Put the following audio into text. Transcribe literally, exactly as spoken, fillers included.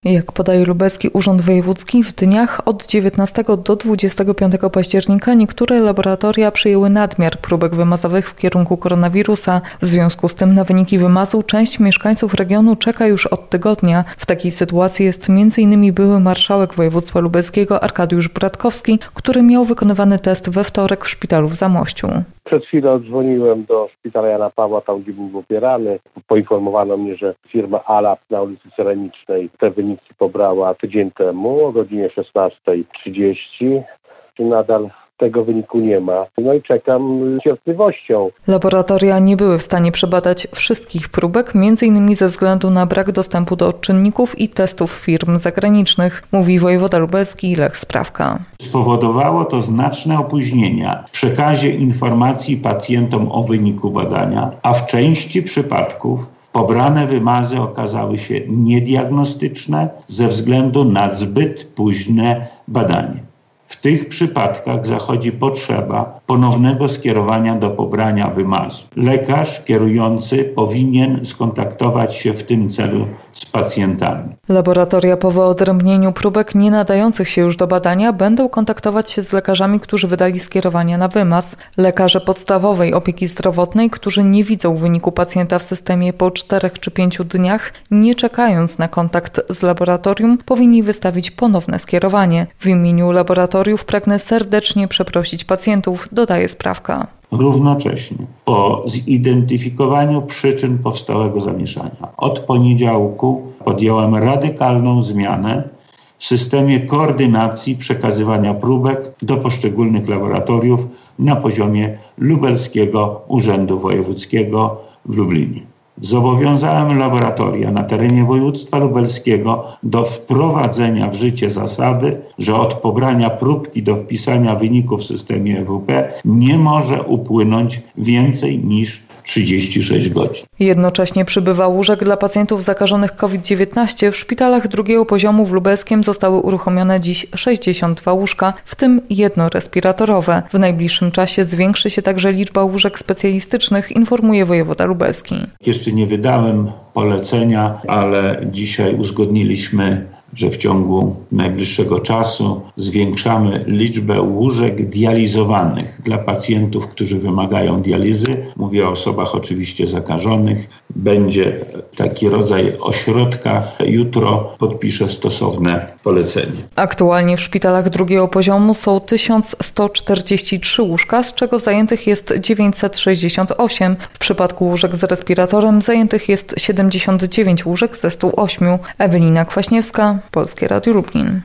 Jak podaje Lubelski Urząd Wojewódzki, w dniach od dziewiętnastego do dwudziestego piątego października niektóre laboratoria przyjęły nadmiar próbek wymazowych w kierunku koronawirusa. W związku z tym na wyniki wymazu część mieszkańców regionu czeka już od tygodnia. W takiej sytuacji jest między innymi były marszałek województwa lubelskiego Arkadiusz Bratkowski, który miał wykonywany test we wtorek w szpitalu w Zamościu. Przed chwilą dzwoniłem do szpitala Jana Pawła, tam gdzie był opierany. Poinformowano mnie, że firma Alap na ulicy Ceramicznej te wyniki pobrała tydzień temu o godzinie szesnasta trzydzieści. Nadal tego wyniku nie ma. No i czekam z cierpliwością. Laboratoria nie były w stanie przebadać wszystkich próbek, między innymi ze względu na brak dostępu do odczynników i testów firm zagranicznych, mówi wojewoda lubelski Lech Sprawka. Spowodowało to znaczne opóźnienia w przekazie informacji pacjentom o wyniku badania, a w części przypadków pobrane wymazy okazały się niediagnostyczne ze względu na zbyt późne badanie. W tych przypadkach zachodzi potrzeba ponownego skierowania do pobrania wymazu. Lekarz kierujący powinien skontaktować się w tym celu z pacjentami. Laboratoria po wyodrębnieniu próbek nie nadających się już do badania będą kontaktować się z lekarzami, którzy wydali skierowania na wymaz. Lekarze podstawowej opieki zdrowotnej, którzy nie widzą wyniku pacjenta w systemie po czterech czy pięciu dniach, nie czekając na kontakt z laboratorium, powinni wystawić ponowne skierowanie. W imieniu laboratoriów pragnę serdecznie przeprosić pacjentów, dodaje Sprawka. Równocześnie po zidentyfikowaniu przyczyn powstałego zamieszania od poniedziałku podjąłem radykalną zmianę w systemie koordynacji przekazywania próbek do poszczególnych laboratoriów na poziomie Lubelskiego Urzędu Wojewódzkiego w Lublinie. Zobowiązałem laboratoria na terenie województwa lubelskiego do wprowadzenia w życie zasady, że od pobrania próbki do wpisania wyników w systemie E W P nie może upłynąć więcej niż trzydzieści sześć godzin. Jednocześnie przybywa łóżek dla pacjentów zakażonych COVID dziewiętnaście. W szpitalach drugiego poziomu w Lubelskiem zostały uruchomione dziś sześćdziesiąt dwa łóżka, w tym jedno respiratorowe. W najbliższym czasie zwiększy się także liczba łóżek specjalistycznych, informuje wojewoda lubelski. Jeszcze nie wydałem polecenia, ale dzisiaj uzgodniliśmy, że w ciągu najbliższego czasu zwiększamy liczbę łóżek dializowanych dla pacjentów, którzy wymagają dializy. Mówię o osobach oczywiście zakażonych. Będzie taki rodzaj ośrodka. Jutro podpiszę stosowne polecenie. Aktualnie w szpitalach drugiego poziomu są tysiąc sto czterdzieści trzy łóżka, z czego zajętych jest dziewięćset sześćdziesiąt osiem. W przypadku łóżek z respiratorem zajętych jest siedemdziesiąt dziewięć łóżek ze stu ośmiu. Ewelina Kwaśniewska, Polskie Radio Lublin.